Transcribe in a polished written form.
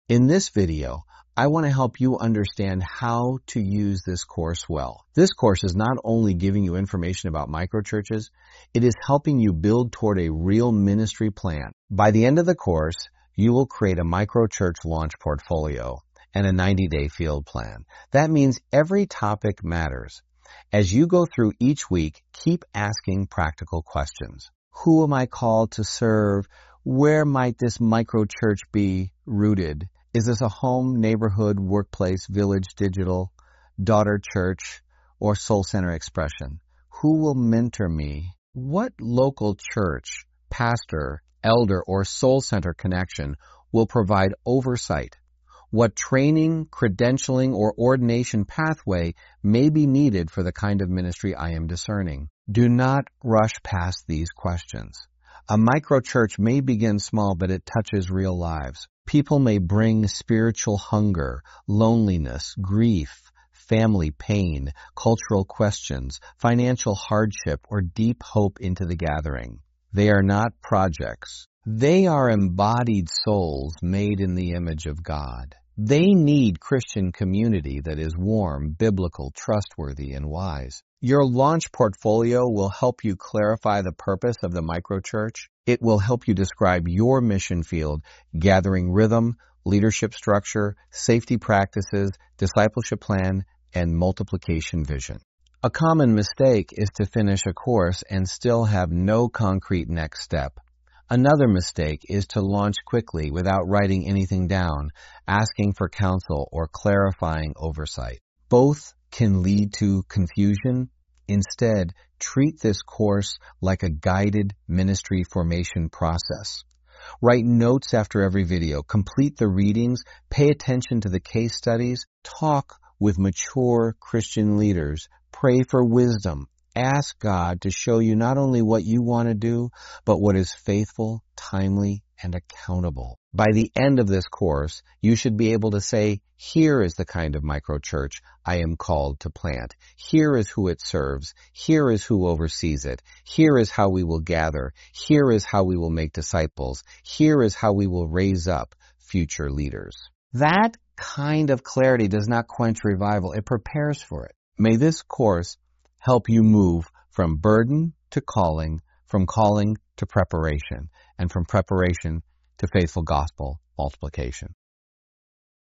In this video, I want to help you understand how to use this course well. This course is not only giving you information about microchurches, it is helping you build toward a real ministry plan. By the end of the course, you will create a microchurch launch portfolio and a 90-day field plan. That means every topic matters. As you go through each week, keep asking practical questions. Who am I called to serve? Where might this microchurch be rooted? Is this a home, neighborhood, workplace, village, digital, daughter church, or soul center expression? Who will mentor me? What local church, pastor, elder, or soul center connection will provide oversight? What training, credentialing, or ordination pathway may be needed for the kind of ministry I am discerning? Do not rush past these questions. A microchurch may begin small, but it touches real lives. People may bring spiritual hunger, loneliness, grief, family pain, cultural questions, financial hardship, or deep hope into the gathering. They are not projects. They are embodied souls made in the image of God. They need Christian community that is warm, biblical, trustworthy, and wise. Your launch portfolio will help you clarify the purpose of the microchurch. It will help you describe your mission field, gathering rhythm, leadership structure, safety practices, discipleship plan, and multiplication vision. A common mistake is to finish a course and still have no concrete next step. Another mistake is to launch quickly without writing anything down, asking for counsel, or clarifying oversight. Both can lead to confusion. Instead, treat this course like a guided ministry formation process. Write notes after every video, complete the readings, pay attention to the case studies, talk with mature Christian leaders, pray for wisdom. Ask God to show you not only what you want to do, but what is faithful, timely, and accountable. By the end of this course, you should be able to say, here is the kind of microchurch I am called to plant. Here is who it serves. Here is who oversees it. Here is how we will gather. Here is how we will make disciples. Here is how we will raise up future leaders. That kind of clarity does not quench revival. It prepares for it. May this course help you move from burden to calling, from calling to preparation, and from preparation to faithful gospel multiplication.